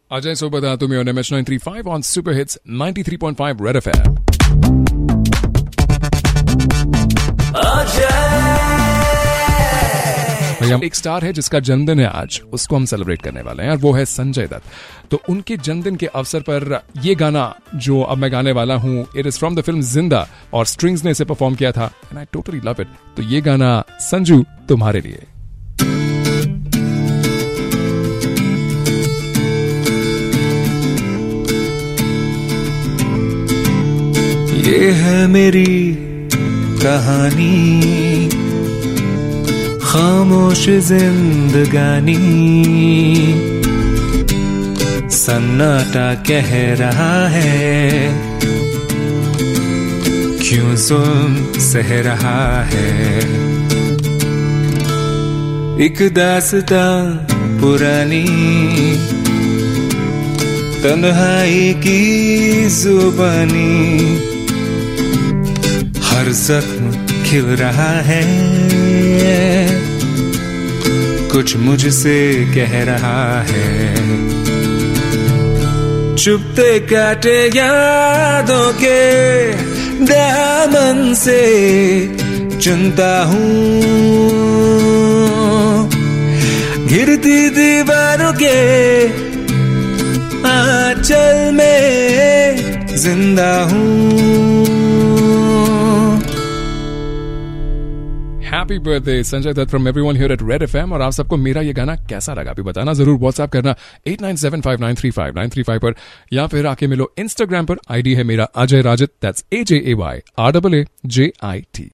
Ajay Sobada, to me on MH935 on Super Hits 93.5 Red FM. भैया एक star है जिसका जन्मदिन है आज, उसको हम सेलिब्रेट करने वाले हैं और वो है संजय दत्त। तो उनके जन्मदिन के अवसर पर ये गाना जो अब मैं गाने वाला हूँ, it is from the film Zinda और स्ट्रिंग्स ने इसे परफॉर्म किया था and I totally love it. तो ये गाना संजू तुम्हारे लिए। ये है मेरी कहानी, खामोश जिंदगानी, सन्नाटा कह रहा है, क्यों जुल्म सह रहा है। एक दास्तां पुरानी, तन्हाई की जुबानी, हर जख्म खिल रहा है, कुछ मुझसे कह रहा है। चुपते काटे यादों के दामन से चुनता हूँ, गिरती दीवारों के आंचल में जिंदा हूँ। Happy birthday Sanjay Dutt from everyone here at red FM. और आप सबको मेरा ये गाना कैसा लगा भी बताना जरूर। व्हाट्सएप करना 8975935935 पर या फिर आके मिलो इंस्टाग्राम पर। आईडी है मेरा अजय राजत, दैट्स AJAYRAAJIT।